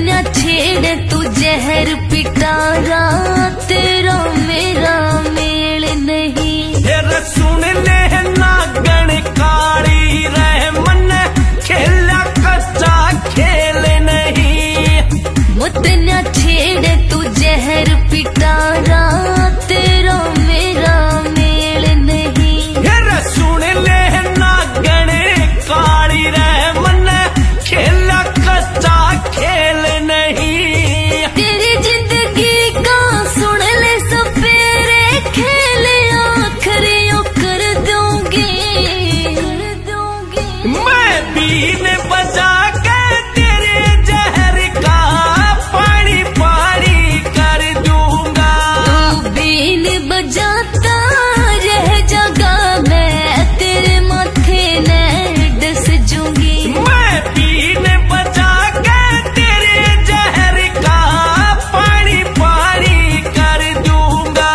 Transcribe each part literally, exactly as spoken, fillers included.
न छेड़ तू जहर पिटारा, तेरा मेरा मेल नहीं। सुन ले नागण काली रह मन खेला कच्चा खेल नहीं। मुत न छेड़ तू जहर पिटारा, तेरा मेरा मेल नहीं। सुन ले नागण काली रह मन खेला कच्चा खेल नहीं। तेरी जिंदगी का सुन ले सपेरे, खेल आखिरी कर दूंगी कर दूंगी। मैं बीन बजा के तेरे जहर का पानी पानी कर दूंगा। तू बीन बजाता रह जागा, मैं तेरे माथे न डस जूंगी। मैं बीन बजा के तेरे जहर का पानी पानी कर दूंगा।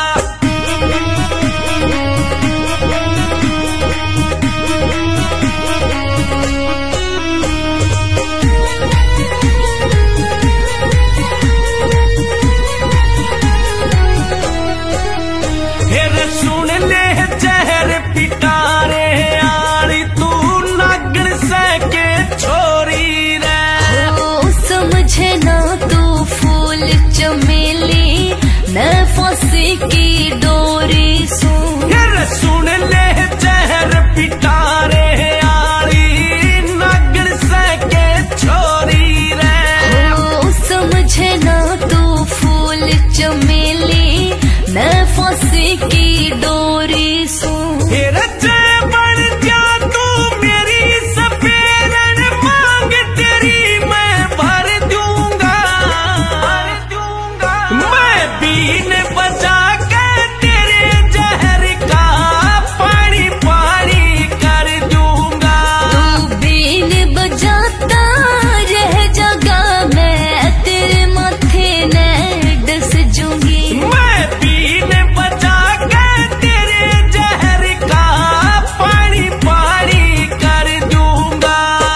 फिर सुन ले जहर पिटारे आली, तू नागण सके छोरी रे। ओ समझे ना तू फूल चमेली, न फांसी की डोरी सू। फिर सुन ले जहर पिटारे आली, नागण सके छोरी रे। ओ समझे ना तू फूल चमेली, न फांसी की डोरी सू। फिर जय बन जा तू मेरी सपेरन, मांग तेरी मैं भर दूंगा भर दूंगा। मैं बीन बजा के तेरे जहर का पानी पानी कर दूंगा। तू बीन बजाता रह जागा, मैं तेरे माथे न डस जूंगी। मैं बीन बजा के तेरे जहर का पानी पानी कर दूंगा।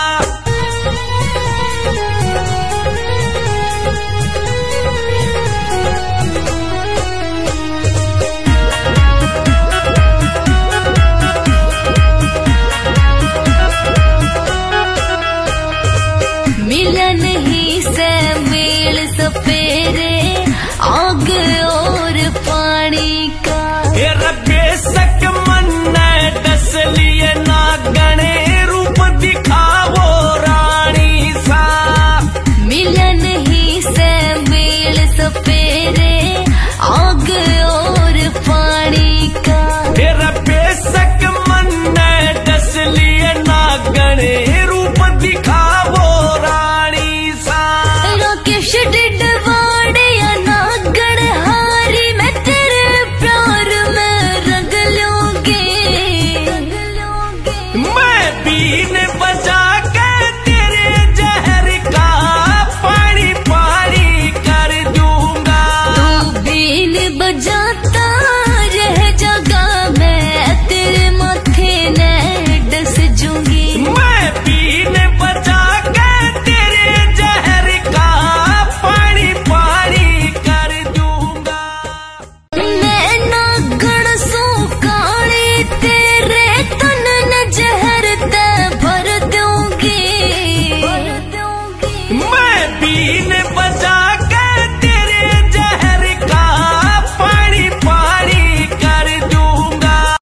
मिलन ही से मेल सपेरे, आग और पानी का। फिर बेशक मन डस लिए नागणे, रूप दिखावो रानी सा। मिलन ही से मेल सपेरे, आग और पानी का। फिर बेशक मन डस लिए नागणे, रूप दिखावो रानी सा। राकेश